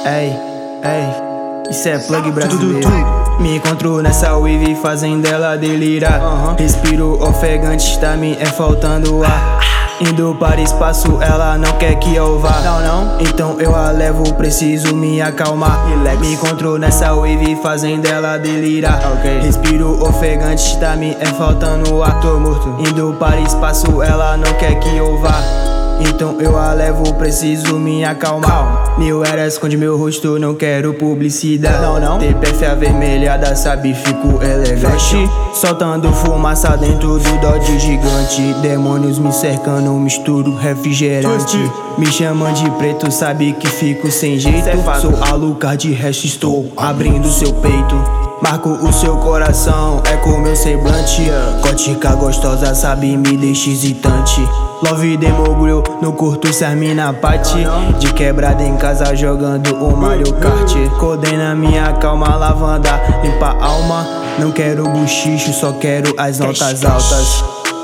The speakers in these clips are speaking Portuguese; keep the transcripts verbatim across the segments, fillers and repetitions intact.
Ei, ei, isso é plug brasileiro. Me encontro nessa wave fazendo ela delirar. Respiro ofegante, está me é faltando ar. Indo para espaço, ela não quer que eu vá. Não, não. Então eu a levo, preciso me acalmar. Relax. Me encontro nessa wave fazendo ela delirar. Okay. Respiro ofegante, está me é faltando ar. Tô morto. Indo para espaço, ela não quer que eu vá. Então eu a levo, preciso me acalmar. Mil era esconde meu rosto, não quero publicidade. Não, não. T P F avermelhada, sabe, fico elegante. Soltando fumaça dentro do Dodge gigante. Demônios me cercando, misturo refrigerante. Me chamam de preto, sabe que fico sem jeito. Sou Alucard, de resto estou abrindo seu peito. Marco o seu coração, é com meu semblante. Gótica gostosa, sabe, me deixa hesitante. Love demogulho, no curto se mina pate. De quebrada em casa jogando o Mario Kart. Codei na minha calma, lavanda, limpa a alma. Não quero buchicho, só quero as notas altas.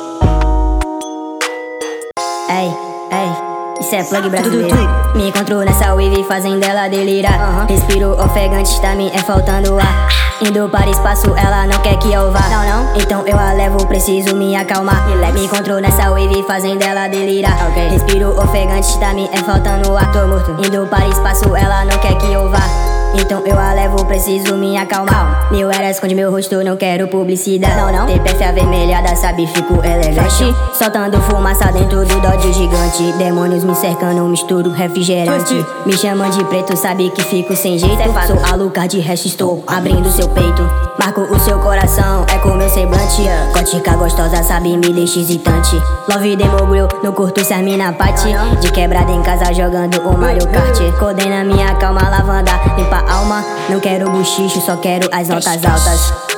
Ei, ei, isso é plug brasileiro. Me encontro nessa wave fazendo ela delirar. Respiro ofegante, tá me é faltando ar. Indo para espaço, ela não quer que eu vá. Não, não. Então eu a levo, preciso me acalmar. Relax. Me encontro nessa wave fazendo ela delirar. Okay. Respiro ofegante, tá me é faltando ar. Tô morto. Indo para espaço, ela não quer que eu vá. Então eu a levo, preciso me acalmar. Mil era esconde meu rosto, não quero publicidade. Não, não. T P F avermelhada, sabe, fico elegante. Soltando fumaça dentro do Dodge gigante. Demônios me cercando, misturo refrigerante. Me chamam de preto, sabe que fico sem jeito. Sou Alucard, de resto estou abrindo seu peito. Marco o seu coração, é com meu semblante. Gótica gostosa, sabe, me deixa hesitante. Love demogulho, no curto se mina pate. De quebrada em casa jogando o Mario Kart. Codei na minha calma, lavanda, limpa a alma. Não quero buchicho, só quero as notas altas.